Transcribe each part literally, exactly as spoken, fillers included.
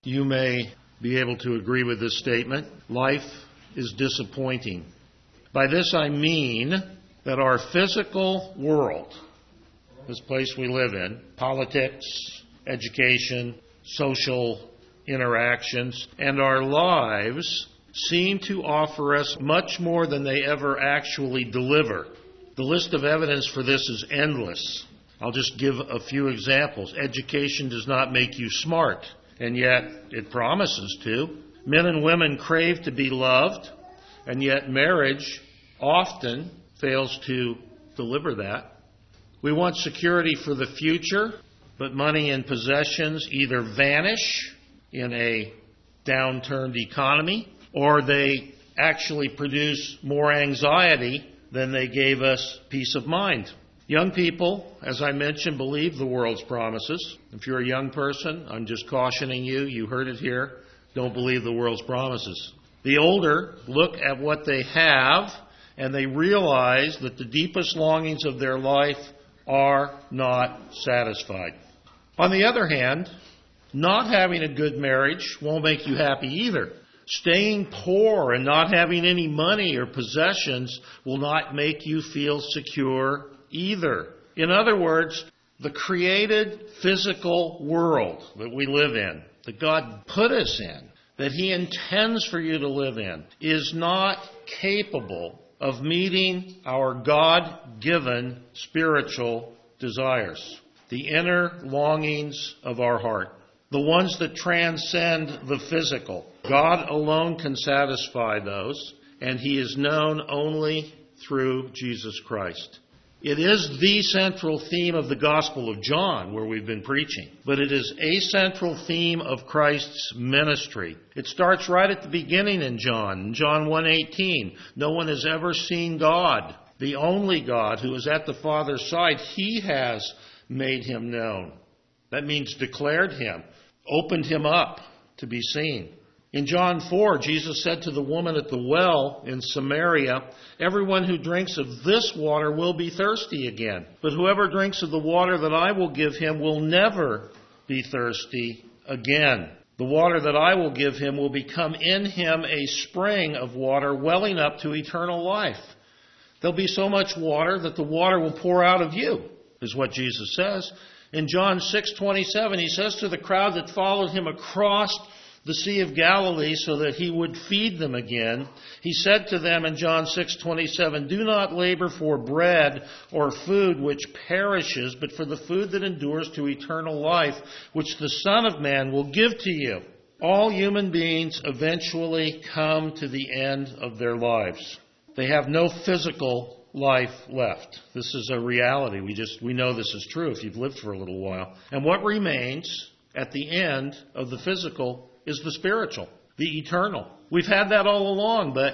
You may be able to agree with this statement. Life is disappointing. By this I mean that our physical world, this place we live in, politics, education, social interactions, and our lives seem to offer us much more than they ever actually deliver. The list of evidence for this is endless. I'll just give a few examples. Education does not make you smart, and yet it promises to. Men and women crave to be loved, and yet marriage often fails to deliver that. We want security for the future, but money and possessions either vanish in a downturned economy, or they actually produce more anxiety than they gave us peace of mind. Young people, as I mentioned, believe the world's promises. If you're a young person, I'm just cautioning you, you heard it here, don't believe the world's promises. The older look at what they have, and they realize that the deepest longings of their life are not satisfied. On the other hand, not having a good marriage won't make you happy either. Staying poor and not having any money or possessions will not make you feel secure either. In other words, the created physical world that we live in, that God put us in, that He intends for you to live in, is not capable of meeting our God-given spiritual desires, the inner longings of our heart, the ones that transcend the physical. God alone can satisfy those, and He is known only through Jesus Christ. It is the central theme of the Gospel of John, where we've been preaching, but it is a central theme of Christ's ministry. It starts right at the beginning in John, in John one eighteen. No one has ever seen God, the only God who is at the Father's side. He has made Him known. That means declared Him, opened Him up to be seen. In John four, Jesus said to the woman at the well in Samaria, "Everyone who drinks of this water will be thirsty again. But whoever drinks of the water that I will give him will never be thirsty again. The water that I will give him will become in him a spring of water welling up to eternal life." There'll be so much water that the water will pour out of you, is what Jesus says. In John six twenty-seven, He says to the crowd that followed Him across the Sea of Galilee so that He would feed them again, He said to them in John six twenty-seven, "Do not labor for bread or food which perishes, but for the food that endures to eternal life, which the Son of Man will give to you." All human beings eventually come to the end of their lives. They have no physical life left. This is a reality. We just we know this is true if you've lived for a little while. And what remains at the end of the physical is the spiritual, the eternal. We've had that all along, but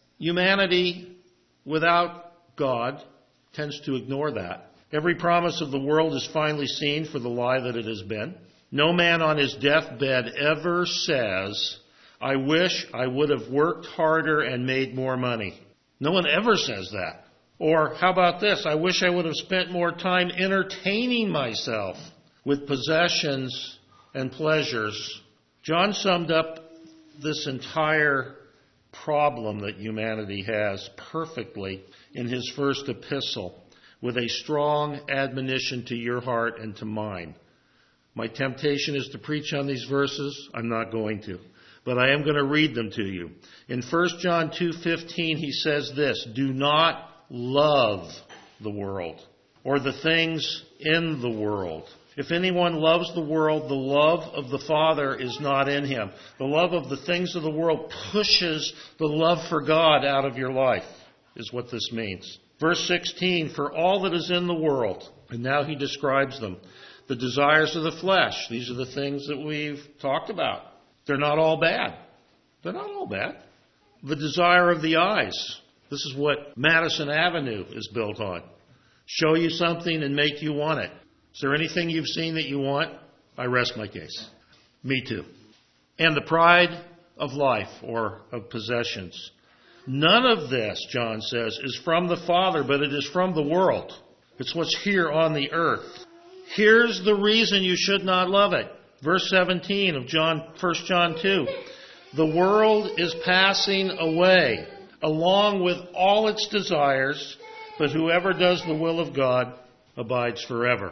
humanity without God tends to ignore that. Every promise of the world is finally seen for the lie that it has been. No man on his deathbed ever says, "I wish I would have worked harder and made more money." No one ever says that. Or how about this? "I wish I would have spent more time entertaining myself with possessions and pleasures." John summed up this entire problem that humanity has perfectly in his first epistle with a strong admonition to your heart and to mine. My temptation is to preach on these verses. I'm not going to, but I am going to read them to you. In First John two fifteen, he says this, "Do not love the world or the things in the world. If anyone loves the world, the love of the Father is not in him." The love of the things of the world pushes the love for God out of your life, is what this means. Verse sixteen, "For all that is in the world," and now he describes them, "the desires of the flesh." These are the things that we've talked about. They're not all bad. They're not all bad. "The desire of the eyes." This is what Madison Avenue is built on. Show you something and make you want it. Is there anything you've seen that you want? I rest my case. Me too. "And the pride of life," or of possessions. "None of this," John says, "is from the Father, but it is from the world." It's what's here on the earth. Here's the reason you should not love it. Verse seventeen of John, First John two. The world is passing away, along with all its desires, but whoever does the will of God abides forever.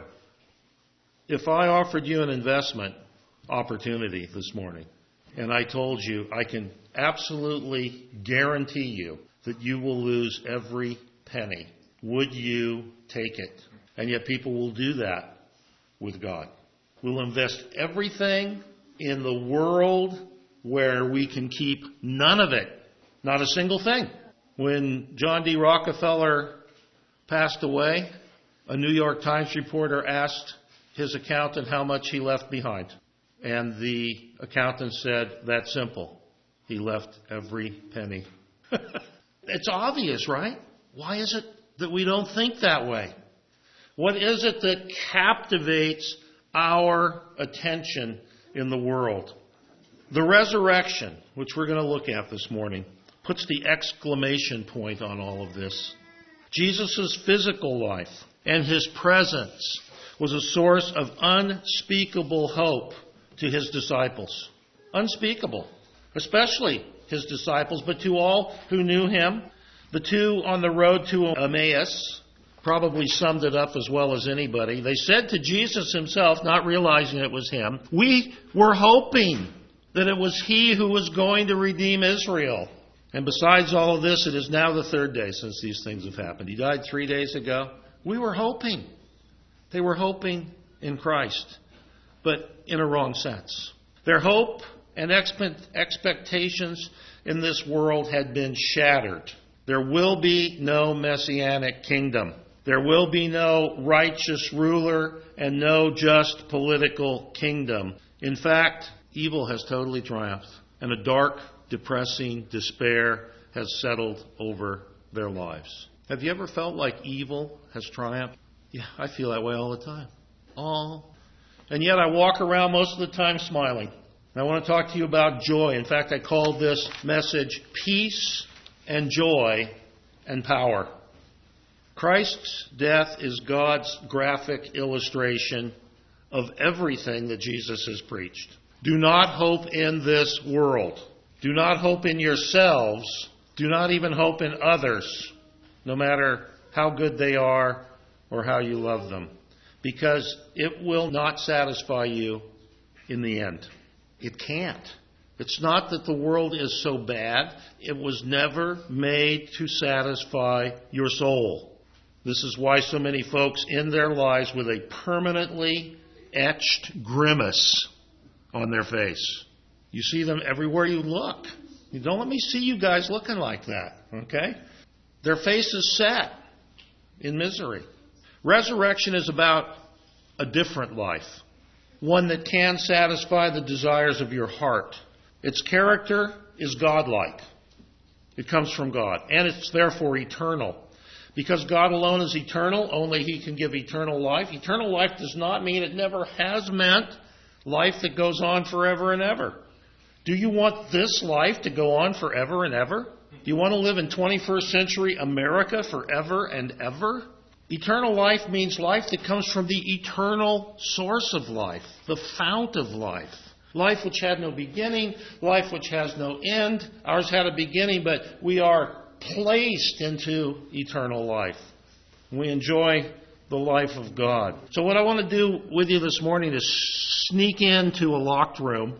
If I offered you an investment opportunity this morning, and I told you I can absolutely guarantee you that you will lose every penny, would you take it? And yet people will do that with God. We'll invest everything in the world where we can keep none of it, not a single thing. When John D. Rockefeller passed away, a New York Times reporter asked his accountant how much he left behind. And the accountant said, that's simple. He left every penny. It's obvious, right? Why is it that we don't think that way? What is it that captivates our attention in the world? The resurrection, which we're going to look at this morning, puts the exclamation point on all of this. Jesus' physical life and his presence was a source of unspeakable hope to his disciples. Unspeakable. Especially his disciples, but to all who knew him. The two on the road to Emmaus probably summed it up as well as anybody. They said to Jesus himself, not realizing it was him, we were hoping that it was he who was going to redeem Israel. And besides all of this, it is now the third day since these things have happened. He died three days ago. We were hoping. They were hoping in Christ, but in a wrong sense. Their hope and expectations in this world had been shattered. There will be no messianic kingdom. There will be no righteous ruler and no just political kingdom. In fact, evil has totally triumphed, and a dark, depressing despair has settled over their lives. Have you ever felt like evil has triumphed? Yeah, I feel that way all the time. All. And yet I walk around most of the time smiling. And I want to talk to you about joy. In fact, I called this message Peace and Joy and Power. Christ's death is God's graphic illustration of everything that Jesus has preached. Do not hope in this world. Do not hope in yourselves. Do not even hope in others, no matter how good they are or how you love them, because it will not satisfy you in the end. It can't. It's not that the world is so bad. It was never made to satisfy your soul. This is why so many folks end their lives with a permanently etched grimace on their face. You see them everywhere you look. You don't let me see you guys looking like that, okay? Their face is set in misery. Resurrection is about a different life, one that can satisfy the desires of your heart. Its character is godlike. It comes from God, and it's therefore eternal. Because God alone is eternal, only He can give eternal life. Eternal life does not mean, it never has meant, life that goes on forever and ever. Do you want this life to go on forever and ever? Do you want to live in twenty-first century America forever and ever? Eternal life means life that comes from the eternal source of life, the fount of life. Life which had no beginning, life which has no end. Ours had a beginning, but we are placed into eternal life. We enjoy the life of God. So what I want to do with you this morning is sneak into a locked room,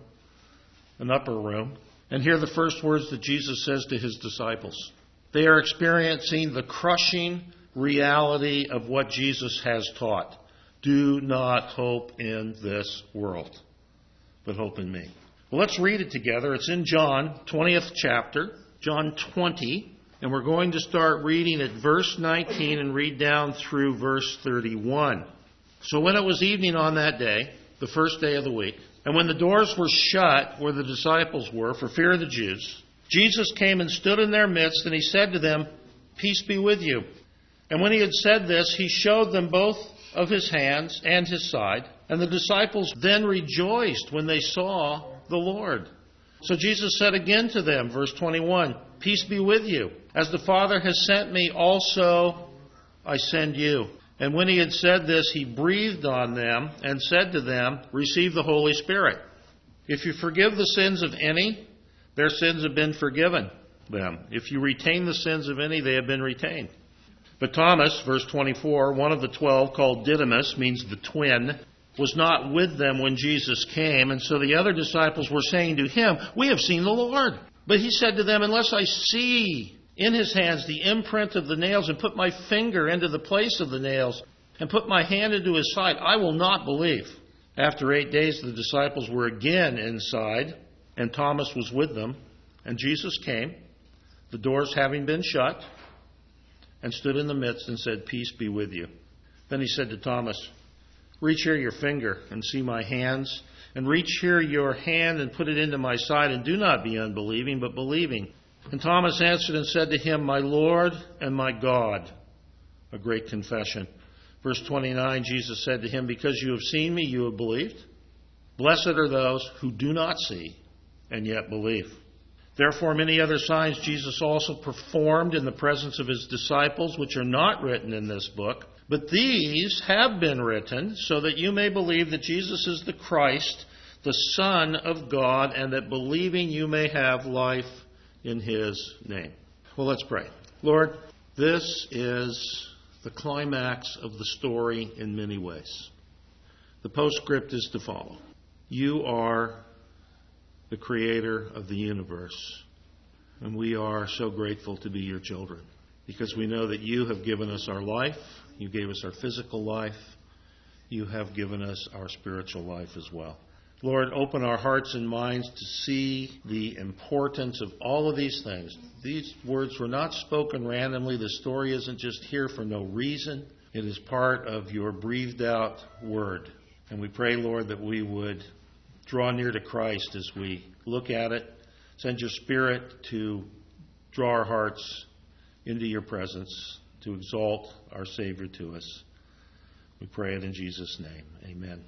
an upper room, and hear the first words that Jesus says to His disciples. They are experiencing the crushing reality of what Jesus has taught. Do not hope in this world, but hope in me. Well, let's read it together. It's in John, twentieth chapter, John twenty, and we're going to start reading at verse nineteen and read down through verse thirty-one. So when it was evening on that day, the first day of the week, and when the doors were shut where the disciples were for fear of the Jews, Jesus came and stood in their midst, and He said to them, Peace be with you. And when He had said this, He showed them both of His hands and His side. And the disciples then rejoiced when they saw the Lord. So Jesus said again to them, verse twenty-one, Peace be with you. As the Father has sent me, also I send you. And when he had said this, he breathed on them and said to them, receive the Holy Spirit. If you forgive the sins of any, their sins have been forgiven them. If you retain the sins of any, they have been retained. But Thomas, verse twenty-four, one of the twelve, called Didymus, means the twin, was not with them when Jesus came. And so the other disciples were saying to him, we have seen the Lord. But he said to them, unless I see in his hands the imprint of the nails, and put my finger into the place of the nails, and put my hand into his side, I will not believe. After eight days, the disciples were again inside, and Thomas was with them. And Jesus came, the doors having been shut, and stood in the midst and said, peace be with you. Then he said to Thomas, reach here your finger and see my hands, and reach here your hand and put it into my side, and do not be unbelieving, but believing. And Thomas answered and said to him, my Lord and my God. A great confession. Verse twenty-nine, Jesus said to him, because you have seen me, you have believed. Blessed are those who do not see and yet believe. Therefore, many other signs Jesus also performed in the presence of his disciples, which are not written in this book. But these have been written so that you may believe that Jesus is the Christ, the Son of God, and that believing you may have life in his name. Well, let's pray. Lord, this is the climax of the story in many ways. The postscript is to follow. You are the creator of the universe, and we are so grateful to be your children, because we know that you have given us our life, you gave us our physical life, you have given us our spiritual life as well. Lord, open our hearts and minds to see the importance of all of these things. These words were not spoken randomly. The story isn't just here for no reason. It is part of your breathed out word. And we pray, Lord, that we would draw near to Christ as we look at it. Send your Spirit to draw our hearts into your presence, to exalt our Savior to us. We pray it in Jesus' name. Amen.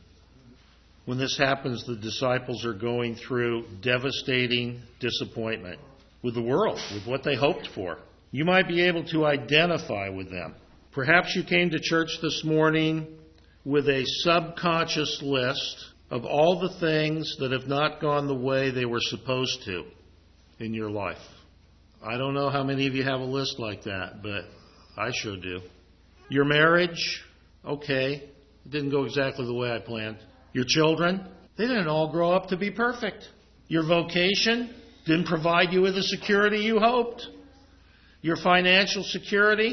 When this happens, the disciples are going through devastating disappointment with the world, with what they hoped for. You might be able to identify with them. Perhaps you came to church this morning with a subconscious list of all the things that have not gone the way they were supposed to in your life. I don't know how many of you have a list like that, but I sure do. Your marriage, okay, it didn't go exactly the way I planned. Your children, they didn't all grow up to be perfect. Your vocation didn't provide you with the security you hoped. Your financial security,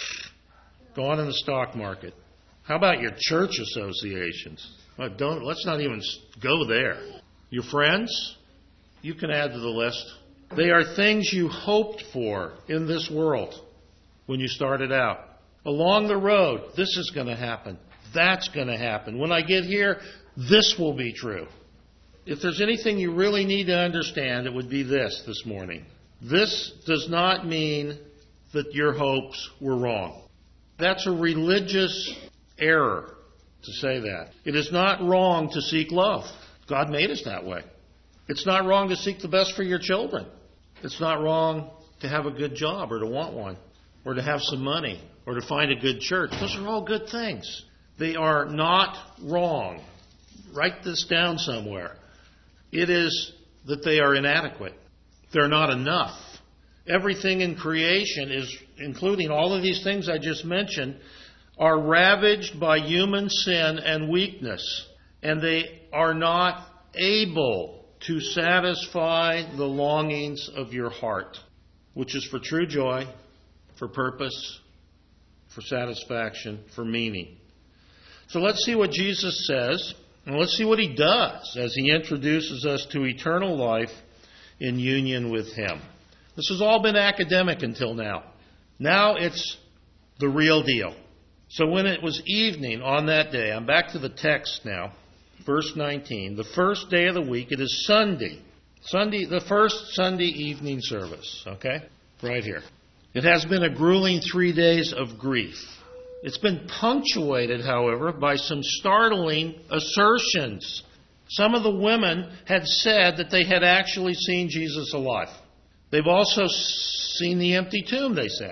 gone in the stock market. How about your church associations? Well, don't, let's not even go there. Your friends, you can add to the list. They are things you hoped for in this world when you started out. Along the road, this is going to happen. That's going to happen. When I get here, this will be true. If there's anything you really need to understand, it would be this this morning. This does not mean that your hopes were wrong. That's a religious error to say that. It is not wrong to seek love. God made us that way. It's not wrong to seek the best for your children. It's not wrong to have a good job or to want one or to have some money or to find a good church. Those are all good things. They are not wrong. Write this down somewhere. It is that they are inadequate. They're not enough. Everything in creation is, including all of these things I just mentioned, are ravaged by human sin and weakness, and they are not able to satisfy the longings of your heart, which is for true joy, for purpose, for satisfaction, for meaning. So let's see what Jesus says, and let's see what he does as he introduces us to eternal life in union with him. This has all been academic until now. Now it's the real deal. So when it was evening on that day, I'm back to the text now, verse nineteen, the first day of the week, it is Sunday. Sunday, the first Sunday evening service, okay? Right here. It has been a grueling three days of grief. It's been punctuated, however, by some startling assertions. Some of the women had said that they had actually seen Jesus alive. They've also seen the empty tomb, they said.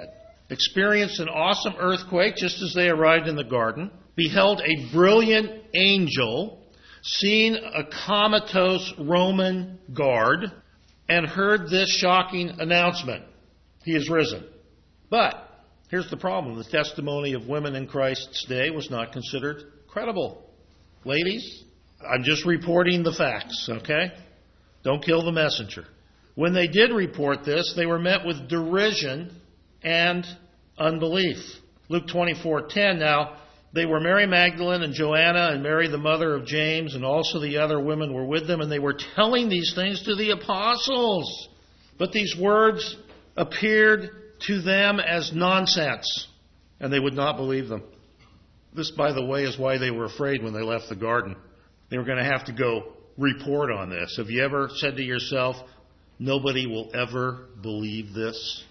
experienced an awesome earthquake just as they arrived in the garden, beheld a brilliant angel, seen a comatose Roman guard, and heard this shocking announcement: He is risen. But here's the problem. The testimony of women in Christ's day was not considered credible. Ladies, I'm just reporting the facts, okay? Don't kill the messenger. When they did report this, they were met with derision and unbelief. Luke twenty-four ten, now they were Mary Magdalene and Joanna and Mary the mother of James, and also the other women were with them, and they were telling these things to the apostles. But these words appeared to them as nonsense, and they would not believe them. This, by the way, is why they were afraid when they left the garden. They were going to have to go report on this. Have you ever said to yourself, nobody will ever believe this?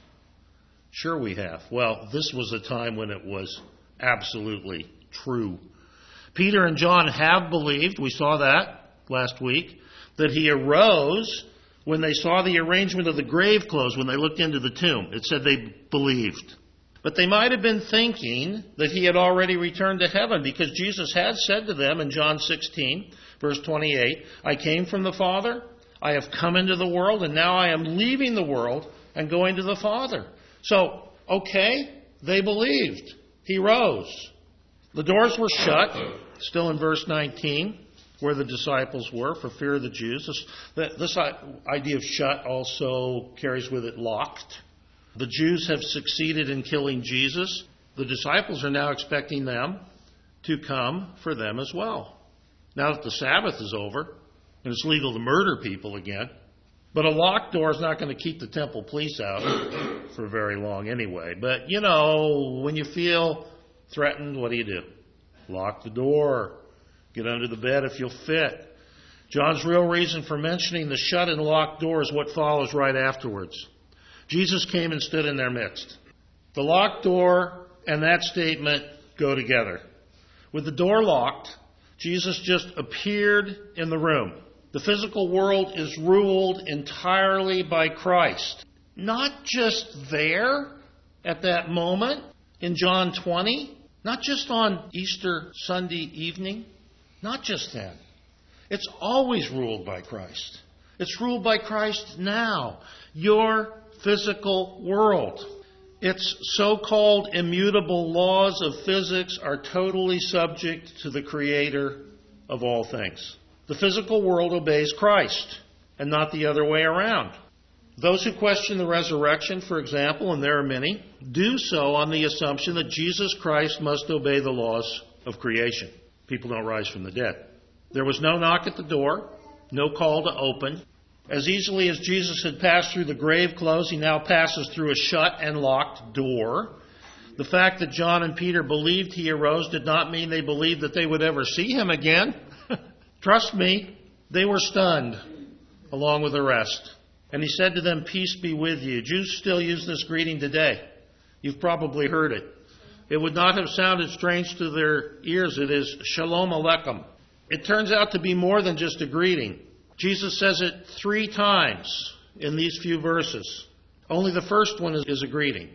Sure we have. Well, this was a time when it was absolutely true. Peter and John have believed, we saw that last week, that he arose when they saw the arrangement of the grave clothes, when they looked into the tomb. It said they believed. But they might have been thinking that he had already returned to heaven, because Jesus had said to them in John sixteen, verse twenty-eight, I came from the Father, I have come into the world, and now I am leaving the world and going to the Father. So, okay, they believed. He rose. The doors were shut, still in verse nineteen, where the disciples were, for fear of the Jews. This, this idea of shut also carries with it locked. The Jews have succeeded in killing Jesus. The disciples are now expecting them to come for them as well. Now that the Sabbath is over, and it's legal to murder people again, but a locked door is not going to keep the temple police out for very long anyway. But, you know, when you feel threatened, what do you do? Lock the door. Get under the bed if you'll fit. John's real reason for mentioning the shut and locked door is what follows right afterwards. Jesus came and stood in their midst. The locked door and that statement go together. With the door locked, Jesus just appeared in the room. The physical world is ruled entirely by Christ. Not just there at that moment in John twenty, not just on Easter Sunday evening, not just then. It's always ruled by Christ. It's ruled by Christ now. Your physical world. Its so-called immutable laws of physics are totally subject to the Creator of all things. The physical world obeys Christ, and not the other way around. Those who question the resurrection, for example, and there are many, do so on the assumption that Jesus Christ must obey the laws of creation. People don't rise from the dead. There was no knock at the door, no call to open. As easily as Jesus had passed through the grave clothes, he now passes through a shut and locked door. The fact that John and Peter believed he arose did not mean they believed that they would ever see him again. Trust me, they were stunned, along with the rest. And he said to them, peace be with you. Jews still use this greeting today. You've probably heard it. It would not have sounded strange to their ears. It is Shalom Aleichem. It turns out to be more than just a greeting. Jesus says it three times in these few verses. Only the first one is, is a greeting.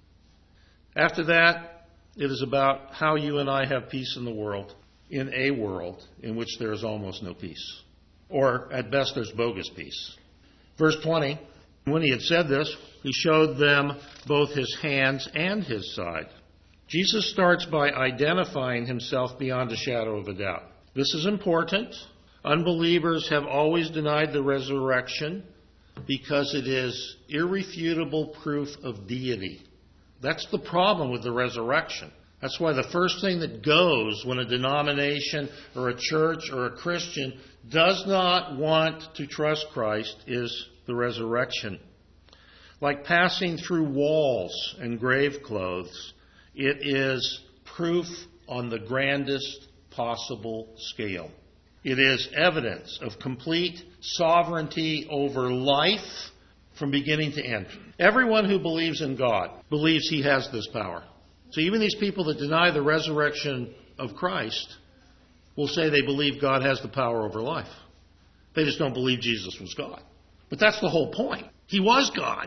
After that, it is about how you and I have peace in the world, in a world in which there is almost no peace. Or, at best, there's bogus peace. Verse twenty, when he had said this, he showed them both his hands and his side. Jesus starts by identifying himself beyond a shadow of a doubt. This is important. Unbelievers have always denied the resurrection because it is irrefutable proof of deity. That's the problem with the resurrection. That's why the first thing that goes when a denomination or a church or a Christian does not want to trust Christ is the resurrection. Like passing through walls and grave clothes, it is proof on the grandest possible scale. It is evidence of complete sovereignty over life from beginning to end. Everyone who believes in God believes he has this power. So even these people that deny the resurrection of Christ will say they believe God has the power over life. They just don't believe Jesus was God. But that's the whole point. He was God.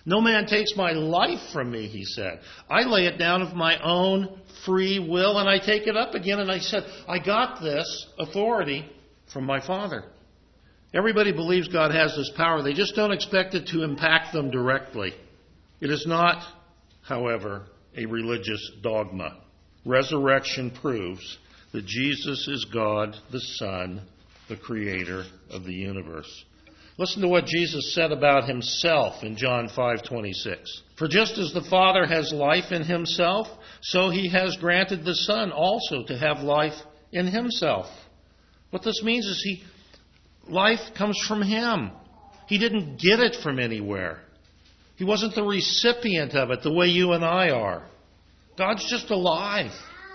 No man takes my life from me, he said. I lay it down of my own free will, and I take it up again. And I said, I got this authority from my Father. Everybody believes God has this power. They just don't expect it to impact them directly. It is not, however, a religious dogma. Resurrection proves that Jesus is God, the Son, the Creator of the universe. Listen to what Jesus said about himself in John five twenty-six. For just as the Father has life in himself, so he has granted the Son also to have life in himself. What this means is he, life comes from him. He didn't get it from anywhere. He wasn't the recipient of it the way you and I are. God's just alive.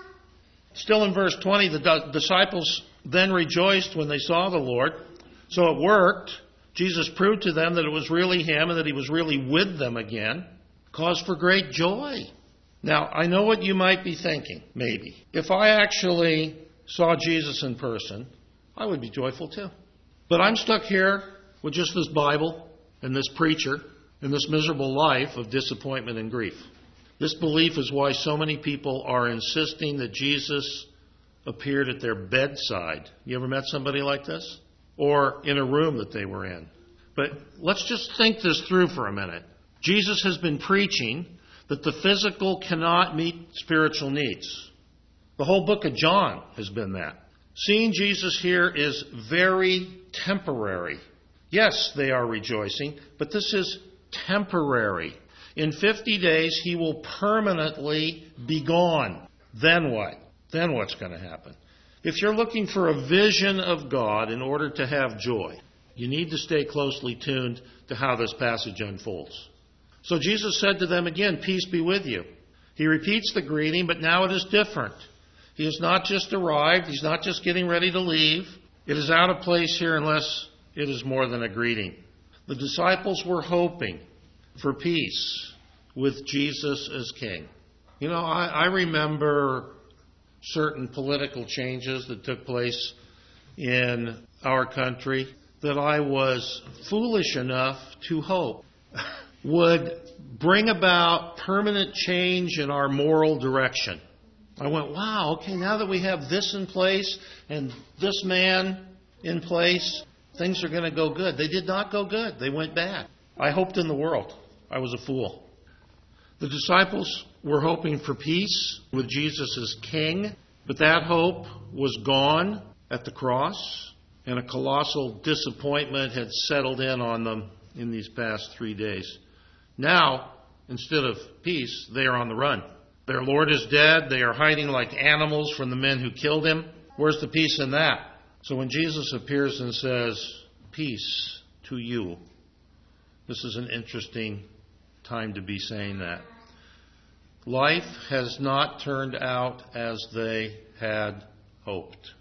Still in verse twenty, the disciples then rejoiced when they saw the Lord. So it worked. Jesus proved to them that it was really him and that he was really with them again. Cause for great joy. Now, I know what you might be thinking, maybe. If I actually saw Jesus in person, I would be joyful too. But I'm stuck here with just this Bible and this preacher and this miserable life of disappointment and grief. This belief is why so many people are insisting that Jesus appeared at their bedside. You ever met somebody like this? Or in a room that they were in. But let's just think this through for a minute. Jesus has been preaching that the physical cannot meet spiritual needs. The whole book of John has been that. Seeing Jesus here is very temporary. Yes, they are rejoicing, but this is temporary. In fifty days, he will permanently be gone. Then what? Then what's going to happen? If you're looking for a vision of God in order to have joy, you need to stay closely tuned to how this passage unfolds. So Jesus said to them again, peace be with you. He repeats the greeting, but now it is different. He has not just arrived. He's not just getting ready to leave. It is out of place here unless it is more than a greeting. The disciples were hoping for peace with Jesus as king. You know, I, I remember certain political changes that took place in our country that I was foolish enough to hope would bring about permanent change in our moral direction. I went, wow, okay, now that we have this in place and this man in place, things are going to go good. They did not go good. They went bad. I hoped in the world. I was a fool. The disciples were hoping for peace with Jesus as king, but that hope was gone at the cross, and a colossal disappointment had settled in on them in these past three days. Now, instead of peace, they are on the run. Their Lord is dead. They are hiding like animals from the men who killed him. Where's the peace in that? So when Jesus appears and says, peace to you, this is an interesting time to be saying that. Life has not turned out as they had hoped.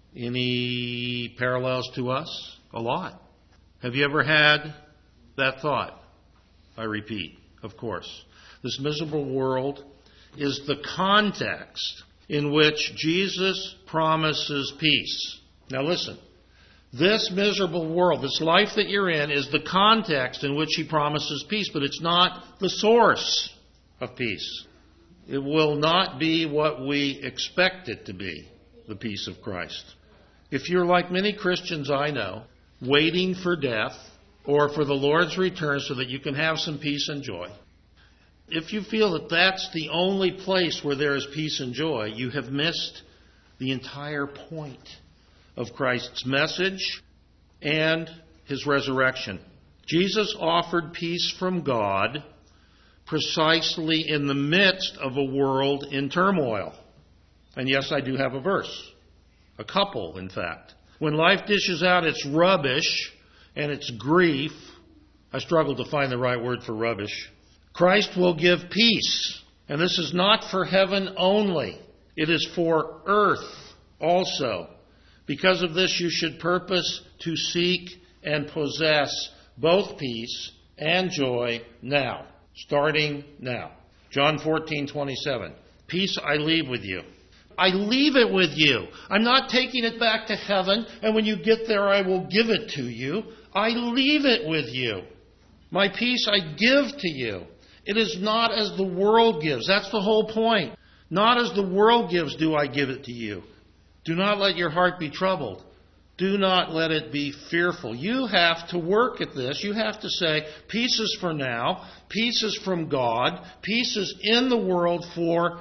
Any parallels to us? A lot. Have you ever had that thought? I repeat, of course. This miserable world is the context in which Jesus promises peace. Now listen, this miserable world, this life that you're in, is the context in which he promises peace, but it's not the source of peace. It will not be what we expect it to be, the peace of Christ. If you're like many Christians I know, waiting for death or for the Lord's return so that you can have some peace and joy, if you feel that that's the only place where there is peace and joy, you have missed the entire point of Christ's message and his resurrection. Jesus offered peace from God precisely in the midst of a world in turmoil. And yes, I do have a verse. A couple, in fact. When life dishes out its rubbish and its grief, I struggle to find the right word for rubbish, Christ will give peace. And this is not for heaven only. It is for earth also. Because of this, you should purpose to seek and possess both peace and joy now. Starting now. John fourteen twenty-seven. Peace I leave with you. I leave it with you. I'm not taking it back to heaven, and when you get there I will give it to you. I leave it with you. My peace I give to you. It is not as the world gives. That's the whole point. Not as the world gives do I give it to you. Do not let your heart be troubled. Do not let it be fearful. You have to work at this. You have to say, peace is for now. Peace is from God. Peace is in the world for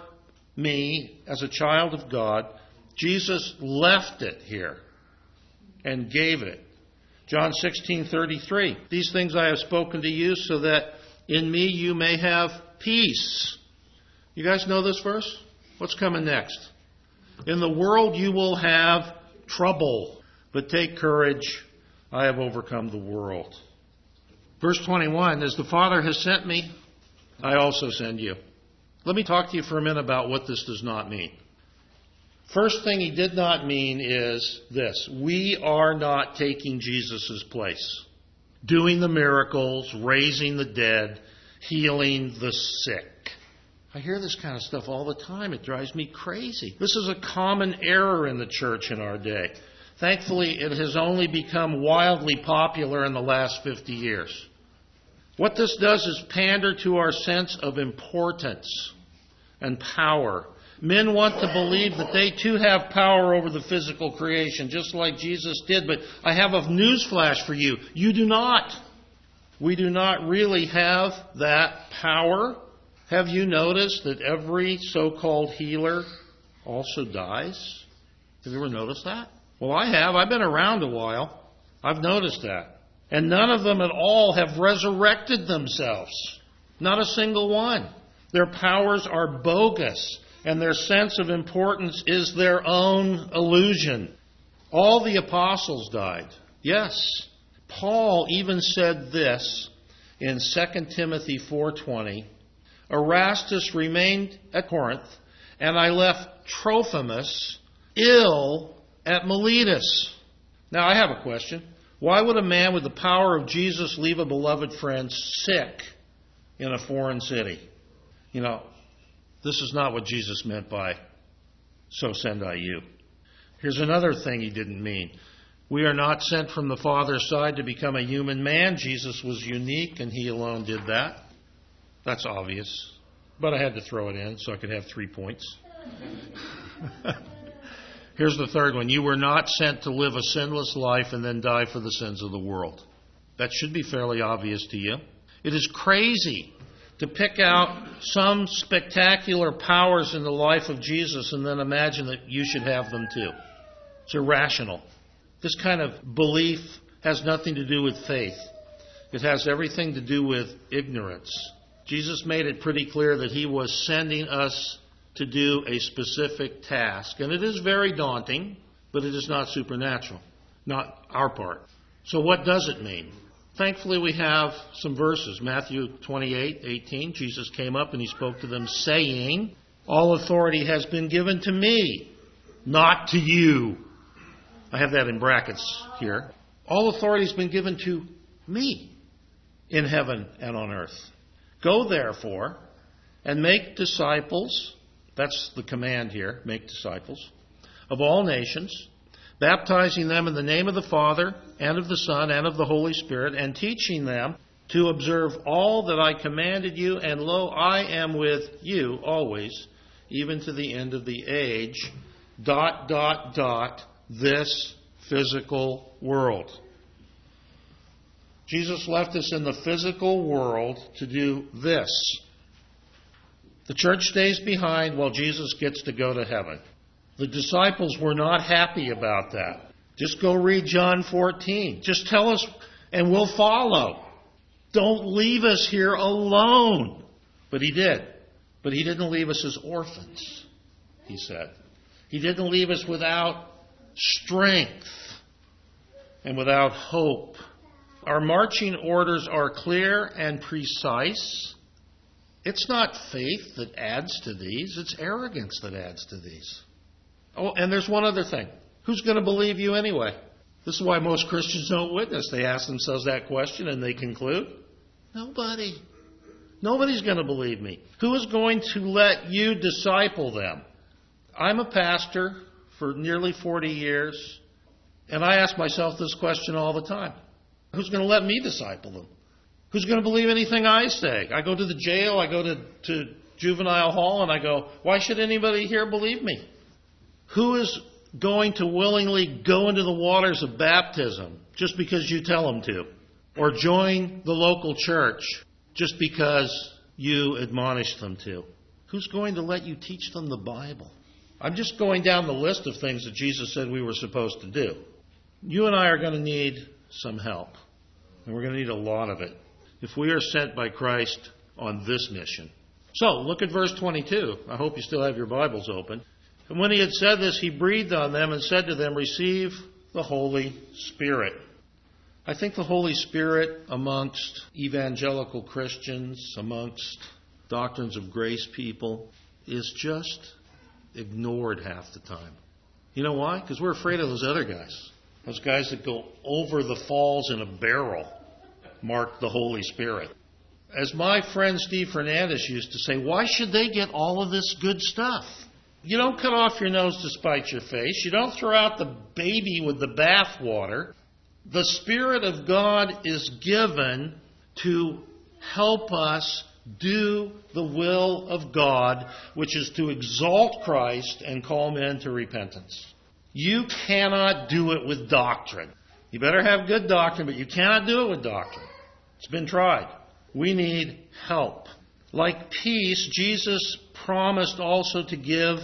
me as a child of God. Jesus left it here and gave it. John sixteen thirty-three. These things I have spoken to you so that in me you may have peace. You guys know this verse? What's coming next? In the world you will have trouble, but take courage. I have overcome the world. Verse twenty-one, as the Father has sent me, I also send you. Let me talk to you for a minute about what this does not mean. First thing he did not mean is this. We are not taking Jesus' place. Doing the miracles, raising the dead, healing the sick. I hear this kind of stuff all the time. It drives me crazy. This is a common error in the church in our day. Thankfully, it has only become wildly popular in the last fifty years. What this does is pander to our sense of importance and power. Men want to believe that they too have power over the physical creation, just like Jesus did. But I have a news flash for you. You do not. We do not really have that power. Have you noticed that every so-called healer also dies? Have you ever noticed that? Well, I have. I've been around a while. I've noticed that. And none of them at all have resurrected themselves. Not a single one. Their powers are bogus, and their sense of importance is their own illusion. All the apostles died. Yes. Paul even said this in Second Timothy four twenty. Erastus remained at Corinth, and I left Trophimus ill at Miletus. Now, I have a question. Why would a man with the power of Jesus leave a beloved friend sick in a foreign city? You know, this is not what Jesus meant by, so send I you. Here's another thing he didn't mean. We are not sent from the Father's side to become a human man. Jesus was unique, and he alone did that. That's obvious. But I had to throw it in so I could have three points. Here's the third one. You were not sent to live a sinless life and then die for the sins of the world. That should be fairly obvious to you. It is crazy to pick out some spectacular powers in the life of Jesus and then imagine that you should have them too. It's irrational. This kind of belief has nothing to do with faith. It has everything to do with ignorance. Jesus made it pretty clear that he was sending us to do a specific task. And it is very daunting, but it is not supernatural, not our part. So what does it mean? Thankfully, we have some verses. Matthew twenty-eight eighteen, Jesus came up and he spoke to them saying, all authority has been given to me, not to you. I have that in brackets here. All authority has been given to me in heaven and on earth. Go, therefore, and make disciples, that's the command here, make disciples, of all nations, baptizing them in the name of the Father, and of the Son, and of the Holy Spirit, and teaching them to observe all that I commanded you, and lo, I am with you always, even to the end of the age, dot, dot, dot, this physical world. Jesus left us in the physical world to do this. The church stays behind while Jesus gets to go to heaven. The disciples were not happy about that. Just go read John fourteen. Just tell us and we'll follow. Don't leave us here alone. But he did. But he didn't leave us as orphans, he said. He didn't leave us without strength and without hope. Our marching orders are clear and precise. It's not faith that adds to these. It's arrogance that adds to these. Oh, and there's one other thing. Who's going to believe you anyway? This is why most Christians don't witness. They ask themselves that question and they conclude, nobody. Nobody's going to believe me. Who is going to let you disciple them? I'm a pastor for nearly forty years, and I ask myself this question all the time. Who's going to let me disciple them? Who's going to believe anything I say? I go to the jail, I go to, to juvenile hall, and I go, why should anybody here believe me? Who is going to willingly go into the waters of baptism just because you tell them to? Or join the local church just because you admonish them to? Who's going to let you teach them the Bible? I'm just going down the list of things that Jesus said we were supposed to do. You and I are going to need some help. And we're going to need a lot of it if we are sent by Christ on this mission. So, look at verse twenty-two. I hope you still have your Bibles open. And when he had said this, he breathed on them and said to them, receive the Holy Spirit. I think the Holy Spirit amongst evangelical Christians, amongst doctrines of grace people, is just ignored half the time. You know why? Because we're afraid of those other guys. Those guys that go over the falls in a barrel, marked the Holy Spirit. As my friend Steve Fernandez used to say, why should they get all of this good stuff? You don't cut off your nose to spite your face. You don't throw out the baby with the bathwater. The Spirit of God is given to help us do the will of God, which is to exalt Christ and call men to repentance. You cannot do it with doctrine. You better have good doctrine, but you cannot do it with doctrine. It's been tried. We need help. Like peace, Jesus promised also to give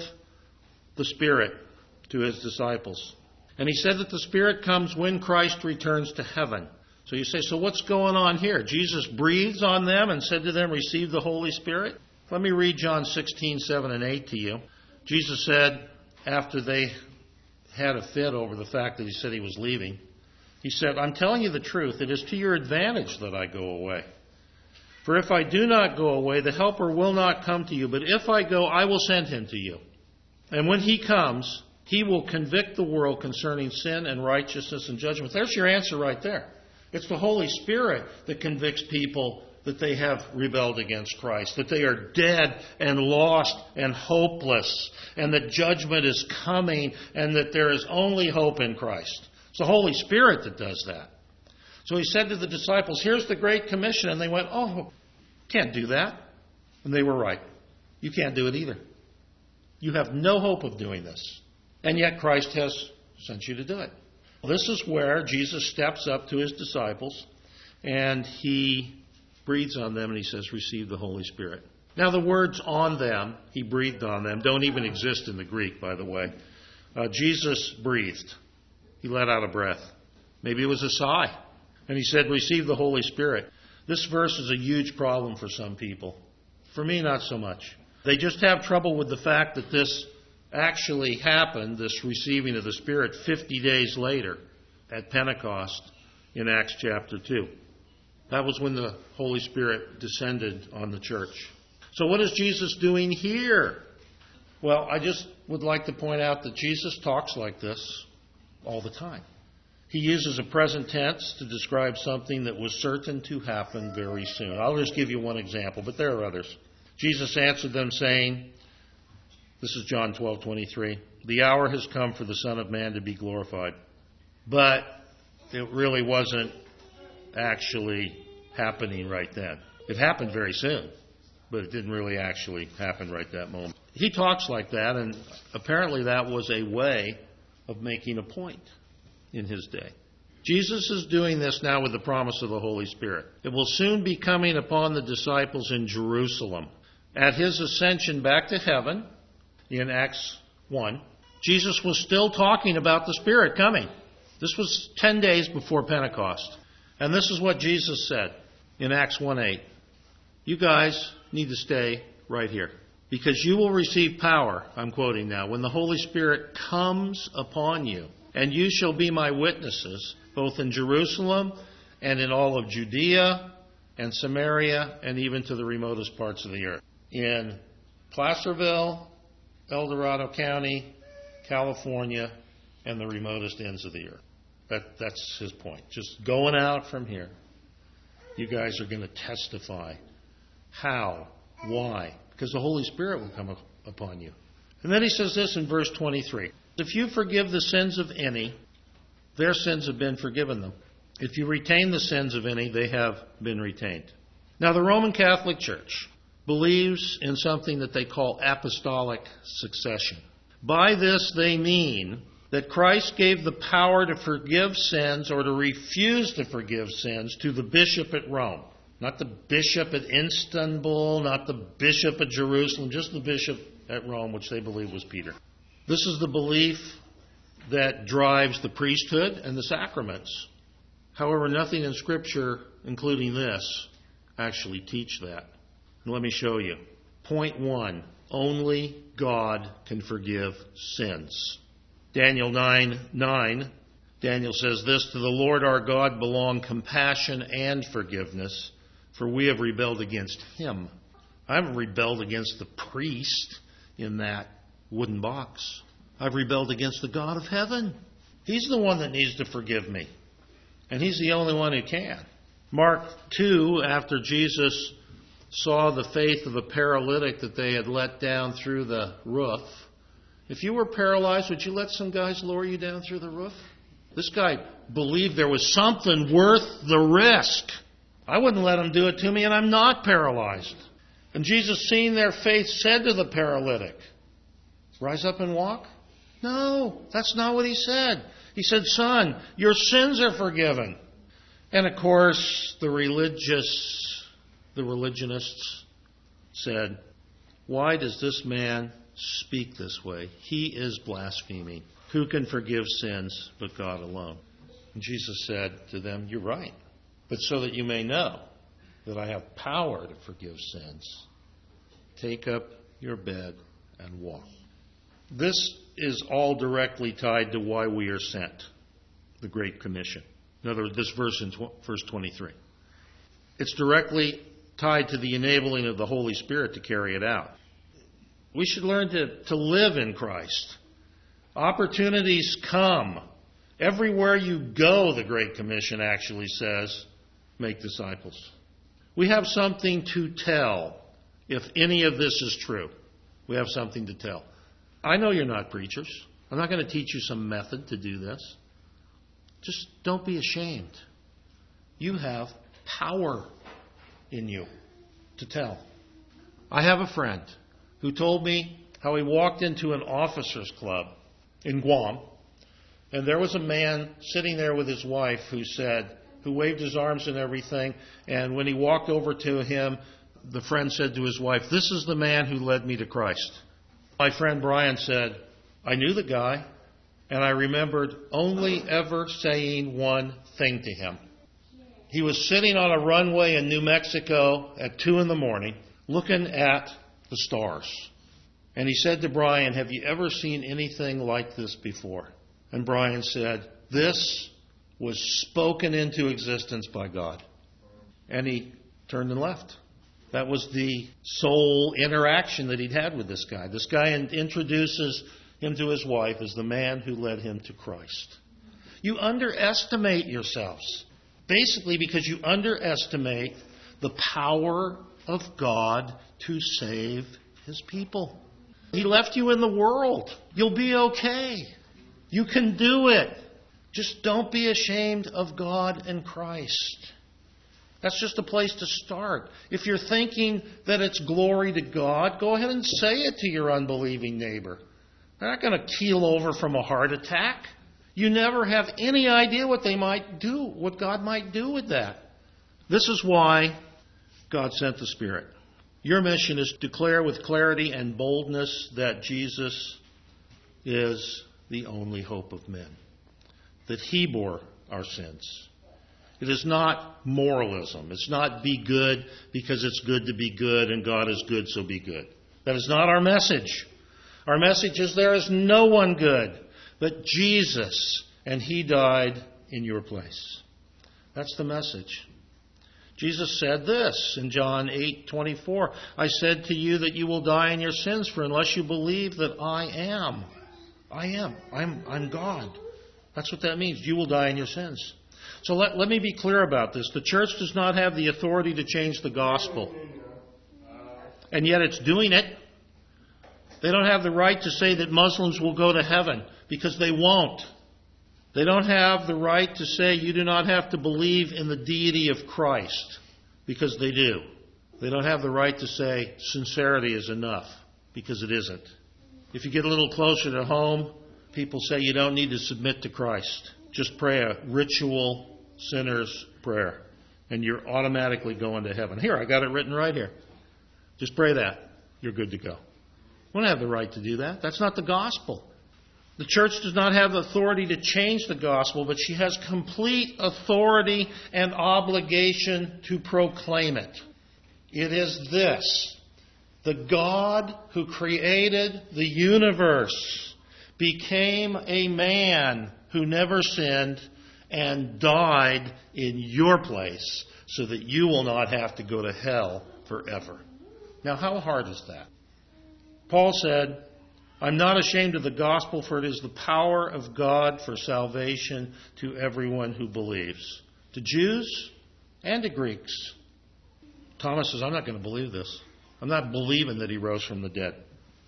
the Spirit to his disciples. And he said that the Spirit comes when Christ returns to heaven. So you say, so what's going on here? Jesus breathes on them and said to them, receive the Holy Spirit? Let me read John sixteen, seven and eight to you. Jesus said, after they had a fit over the fact that he said he was leaving, he said, I'm telling you the truth. It is to your advantage that I go away. For if I do not go away, the Helper will not come to you. But if I go, I will send him to you. And when he comes, he will convict the world concerning sin and righteousness and judgment. There's your answer right there. It's the Holy Spirit that convicts people that they have rebelled against Christ, that they are dead and lost and hopeless, and that judgment is coming, and that there is only hope in Christ. It's the Holy Spirit that does that. So he said to the disciples, here's the Great Commission. And they went, oh, can't do that. And they were right. You can't do it either. You have no hope of doing this. And yet Christ has sent you to do it. This is where Jesus steps up to his disciples and he breathes on them and he says, receive the Holy Spirit. Now the words on them, he breathed on them, don't even exist in the Greek, by the way. Uh, Jesus breathed. He let out a breath. Maybe it was a sigh. And he said, receive the Holy Spirit. This verse is a huge problem for some people. For me, not so much. They just have trouble with the fact that this actually happened, this receiving of the Spirit, fifty days later at Pentecost in Acts chapter two. That was when the Holy Spirit descended on the church. So what is Jesus doing here? Well, I just would like to point out that Jesus talks like this all the time. He uses a present tense to describe something that was certain to happen very soon. I'll just give you one example, but there are others. Jesus answered them saying, this is John twelve twenty-three, the hour has come for the Son of Man to be glorified. But it really wasn't actually happening right then. It happened very soon, but it didn't really actually happen right that moment. He talks like that, and apparently that was a way of making a point in his day. Jesus is doing this now with the promise of the Holy Spirit. It will soon be coming upon the disciples in Jerusalem. At his ascension back to heaven, in Acts one, Jesus was still talking about the Spirit coming. This was ten days before Pentecost. And this is what Jesus said in Acts one eight. You guys need to stay right here, because you will receive power, I'm quoting now, when the Holy Spirit comes upon you. And you shall be my witnesses, both in Jerusalem and in all of Judea and Samaria and even to the remotest parts of the earth. In Placerville, El Dorado County, California, and the remotest ends of the earth. That, that's his point. Just going out from here. You guys are going to testify. How? Why? Because the Holy Spirit will come upon you. And then he says this in verse twenty-three. If you forgive the sins of any, their sins have been forgiven them. If you retain the sins of any, they have been retained. Now, the Roman Catholic Church believes in something that they call apostolic succession. By this, they mean that Christ gave the power to forgive sins or to refuse to forgive sins to the bishop at Rome. Not the bishop at Istanbul, not the bishop at Jerusalem, just the bishop at Rome, which they believe was Peter. This is the belief that drives the priesthood and the sacraments. However, nothing in Scripture, including this, actually teach that. And let me show you. Point one, only God can forgive sins. Daniel nine nine, Daniel says this, "To the Lord our God belong compassion and forgiveness, for we have rebelled against him." I haven't rebelled against the priest in that wooden box. I've rebelled against the God of heaven. He's the one that needs to forgive me. And he's the only one who can. Mark two, after Jesus saw the faith of a paralytic that they had let down through the roof. If you were paralyzed, would you let some guys lower you down through the roof? This guy believed there was something worth the risk. I wouldn't let him do it to me, and I'm not paralyzed. And Jesus, seeing their faith, said to the paralytic, "Rise up and walk?" No, that's not what he said. He said, "Son, your sins are forgiven." And of course, the religious, the religionists said, "Why does this man speak this way? He is blaspheming. Who can forgive sins but God alone?" And Jesus said to them, "You're right. But so that you may know that I have power to forgive sins, take up your bed and walk." This is all directly tied to why we are sent, the Great Commission. In other words, this verse in verse twenty-three. It's directly tied to the enabling of the Holy Spirit to carry it out. We should learn to, to live in Christ. Opportunities come. Everywhere you go, the Great Commission actually says, make disciples. We have something to tell if any of this is true. We have something to tell. I know you're not preachers. I'm not going to teach you some method to do this. Just don't be ashamed. You have power in you to tell. I have a friend who told me how he walked into an officers' club in Guam, and there was a man sitting there with his wife who said, who waved his arms and everything, and when he walked over to him, the friend said to his wife, "This is the man who led me to Christ." My friend Brian said, "I knew the guy, and I remembered only ever saying one thing to him." He was sitting on a runway in New Mexico at two in the morning, looking at the stars. And he said to Brian, "Have you ever seen anything like this before?" And Brian said, "This was spoken into existence by God." And he turned and left. That was the sole interaction that he'd had with this guy. This guy introduces him to his wife as the man who led him to Christ. You underestimate yourselves, basically because you underestimate the power of God to save his people. He left you in the world. You'll be okay. You can do it. Just don't be ashamed of God and Christ. That's just a place to start. If you're thinking that it's glory to God, go ahead and say it to your unbelieving neighbor. They're not going to keel over from a heart attack. You never have any idea what they might do, what God might do with that. This is why God sent the Spirit. Your mission is to declare with clarity and boldness that Jesus is the only hope of men, that He bore our sins. It is not moralism. It's not be good because it's good to be good and God is good, so be good. That is not our message. Our message is there is no one good but Jesus, and He died in your place. That's the message. Jesus said this in John eight twenty-four. "I said to you that you will die in your sins, for unless you believe that I am, I am, I'm, I'm God." That's what that means. You will die in your sins. So let, let me be clear about this. The church does not have the authority to change the gospel. And yet it's doing it. They don't have the right to say that Muslims will go to heaven, because they won't. They don't have the right to say you do not have to believe in the deity of Christ, because they do. They don't have the right to say sincerity is enough, because it isn't. If you get a little closer to home, people say you don't need to submit to Christ. Just pray a ritual sinner's prayer, and you're automatically going to heaven. Here, I got it written right here. Just pray that. You're good to go. We don't have the right to do that. That's not the gospel. The church does not have the authority to change the gospel, but she has complete authority and obligation to proclaim it. It is this: the God who created the universe became a man who never sinned and died in your place so that you will not have to go to hell forever. Now, how hard is that? Paul said, I'm not ashamed of the gospel, for it is the power of God for salvation to everyone who believes, to Jews and to Greeks. Thomas says, I'm not going to believe this. I'm not believing that he rose from the dead.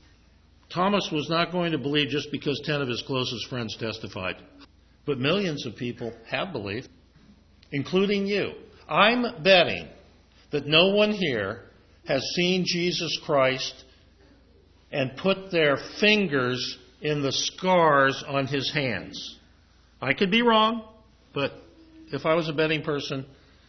Thomas was not going to believe just because ten of his closest friends testified. But millions of people have believed, including you. I'm betting that no one here has seen Jesus Christ and put their fingers in the scars on his hands. I could be wrong, but if I was a betting person,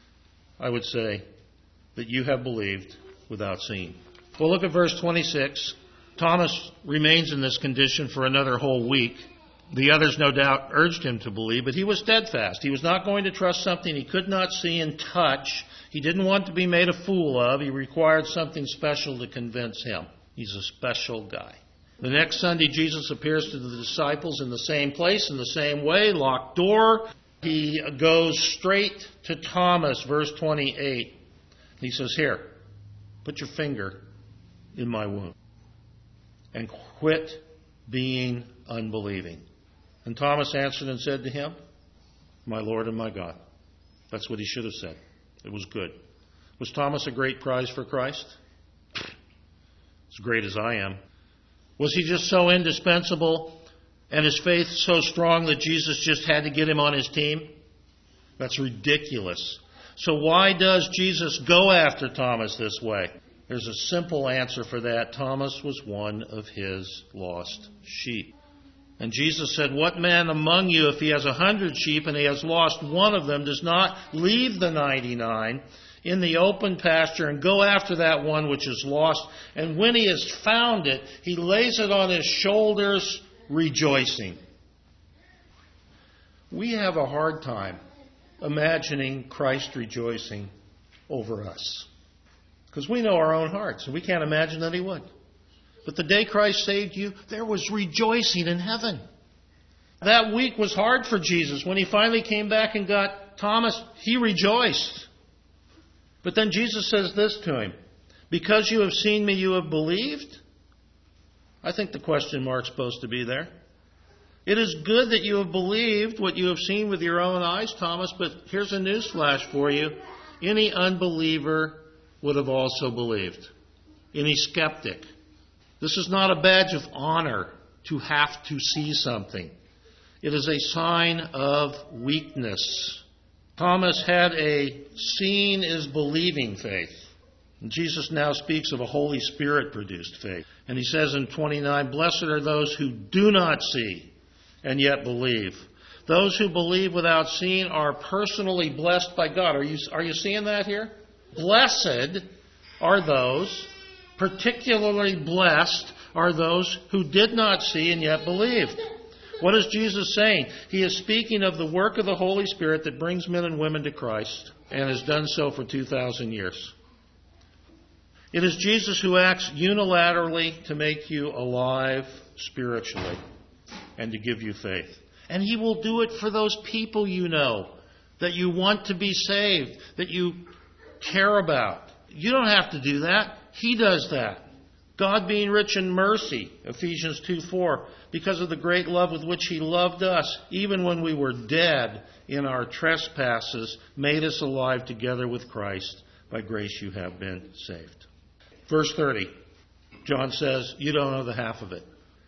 I would say that you have believed without seeing. Well, look at verse twenty-six. Thomas remains in this condition for another whole week. The others, no doubt, urged him to believe, but he was steadfast. He was not going to trust something he could not see and touch. He didn't want to be made a fool of. He required something special to convince him. He's a special guy. The next Sunday, Jesus appears to the disciples in the same place, in the same way, locked door. He goes straight to Thomas, verse twenty-eight. He says, here, put your finger in my wound and quit being unbelieving. And Thomas answered and said to him, my Lord and my God. That's what he should have said. It was good. Was Thomas a great prize for Christ? As great as I am. Was he just so indispensable and his faith so strong that Jesus just had to get him on his team? That's ridiculous. So why does Jesus go after Thomas this way? There's a simple answer for that. Thomas was one of his lost sheep. And Jesus said, what man among you, if he has a hundred sheep and he has lost one of them, does not leave the ninety-nine in the open pasture and go after that one which is lost? And when he has found it, he lays it on his shoulders, rejoicing. We have a hard time imagining Christ rejoicing over us, because we know our own hearts, and we can't imagine that he would. But the day Christ saved you, there was rejoicing in heaven. That week was hard for Jesus. When he finally came back and got Thomas, he rejoiced. But then Jesus says this to him, because you have seen me, you have believed? I think the question mark's supposed to be there. It is good that you have believed what you have seen with your own eyes, Thomas, but here's a newsflash for you. Any unbeliever would have also believed. Any skeptic. This is not a badge of honor to have to see something. It is a sign of weakness. Thomas had a seeing is believing faith. And Jesus now speaks of a Holy Spirit-produced faith. And he says in twenty-nine, blessed are those who do not see and yet believe. Those who believe without seeing are personally blessed by God. Are you, are you seeing that here? Blessed are those, particularly blessed are those who did not see and yet believed. What is Jesus saying? He is speaking of the work of the Holy Spirit that brings men and women to Christ and has done so for two thousand years. It is Jesus who acts unilaterally to make you alive spiritually and to give you faith. And he will do it for those people you know, that you want to be saved, that you care about. You don't have to do that. He does that. God being rich in mercy, Ephesians two four, because of the great love with which he loved us, even when we were dead in our trespasses, made us alive together with Christ. By grace you have been saved. Verse thirty, John says, you don't know the half of it.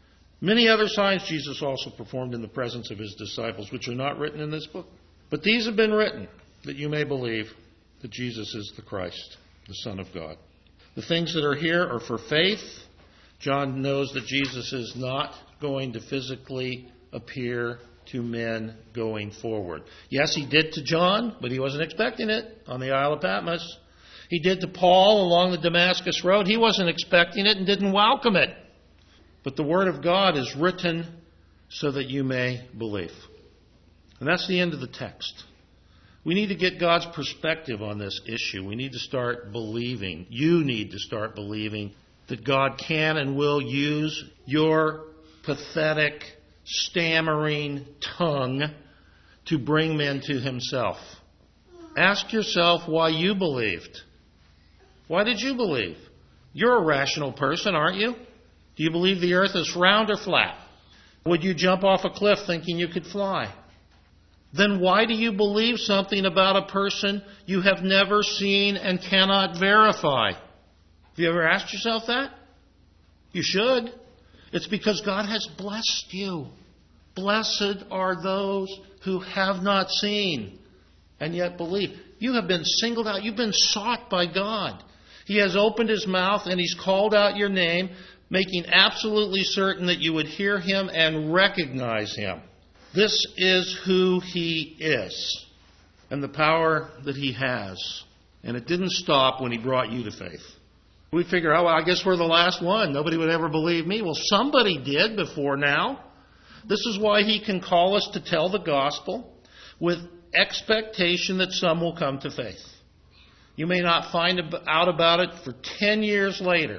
Many other signs Jesus also performed in the presence of his disciples, which are not written in this book. But these have been written that you may believe that Jesus is the Christ, the Son of God. The things that are here are for faith. John knows that Jesus is not going to physically appear to men going forward. Yes, he did to John, but he wasn't expecting it on the Isle of Patmos. He did to Paul along the Damascus Road. He wasn't expecting it and didn't welcome it. But the Word of God is written so that you may believe. And that's the end of the text. We need to get God's perspective on this issue. We need to start believing. You need to start believing that God can and will use your pathetic, stammering tongue to bring men to himself. Ask yourself why you believed. Why did you believe? You're a rational person, aren't you? Do you believe the earth is round or flat? Would you jump off a cliff thinking you could fly? Then why do you believe something about a person you have never seen and cannot verify? Have you ever asked yourself that? You should. It's because God has blessed you. Blessed are those who have not seen and yet believe. You have been singled out. You've been sought by God. He has opened his mouth and he's called out your name, making absolutely certain that you would hear him and recognize him. This is who he is and the power that he has. And it didn't stop when he brought you to faith. We figure, oh, well, I guess we're the last one. Nobody would ever believe me. Well, somebody did before now. This is why he can call us to tell the gospel with expectation that some will come to faith. You may not find out about it for ten years later.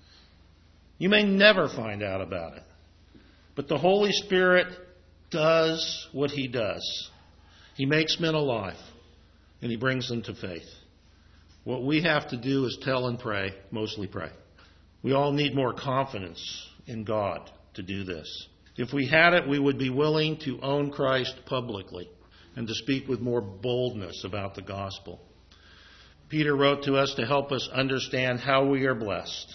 You may never find out about it. But the Holy Spirit does what he does. He makes men alive, and he brings them to faith. What we have to do is tell and pray, mostly pray. We all need more confidence in God to do this. If we had it, we would be willing to own Christ publicly and to speak with more boldness about the gospel. Peter wrote to us to help us understand how we are blessed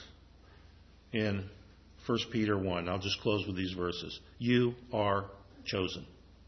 in First Peter one. I'll just close with these verses. You are chosen,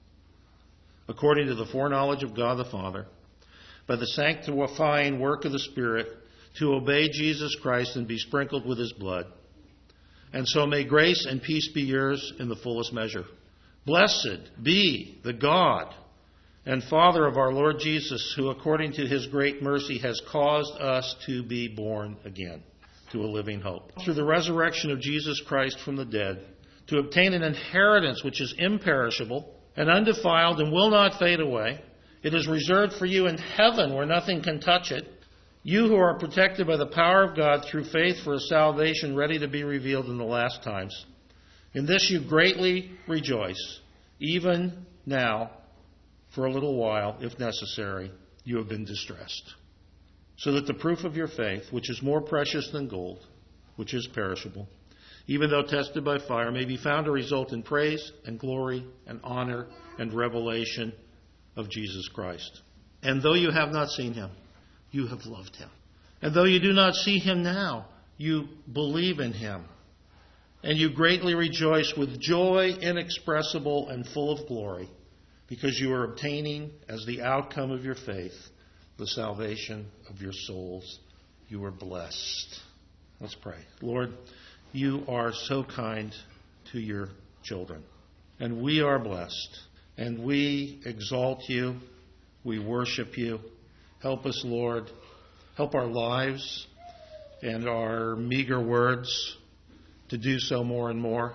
according to the foreknowledge of God the Father, by the sanctifying work of the Spirit, to obey Jesus Christ and be sprinkled with his blood. And so may grace and peace be yours in the fullest measure. Blessed be the God and Father of our Lord Jesus, who according to his great mercy has caused us to be born again to a living hope, through the resurrection of Jesus Christ from the dead, to obtain an inheritance which is imperishable and undefiled and will not fade away. It is reserved for you in heaven where nothing can touch it. You who are protected by the power of God through faith for a salvation ready to be revealed in the last times. In this you greatly rejoice, even now, for a little while, if necessary, you have been distressed, so that the proof of your faith, which is more precious than gold, which is perishable, even though tested by fire, may be found to result in praise and glory and honor and revelation of Jesus Christ. And though you have not seen him, you have loved him. And though you do not see him now, you believe in him. And you greatly rejoice with joy inexpressible and full of glory, because you are obtaining as the outcome of your faith the salvation of your souls. You are blessed. Let's pray. Lord, you are so kind to your children, and we are blessed, and we exalt you. We worship you. Help us, Lord. Help our lives and our meager words to do so more and more.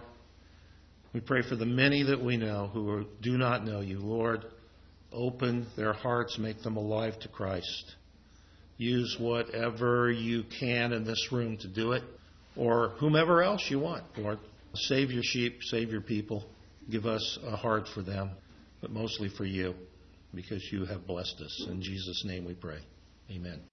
We pray for the many that we know who do not know you. Lord, open their hearts, make them alive to Christ. Use whatever you can in this room to do it, or whomever else you want, Lord. Save your sheep, save your people. Give us a heart for them, but mostly for you, because you have blessed us. In Jesus' name we pray. Amen.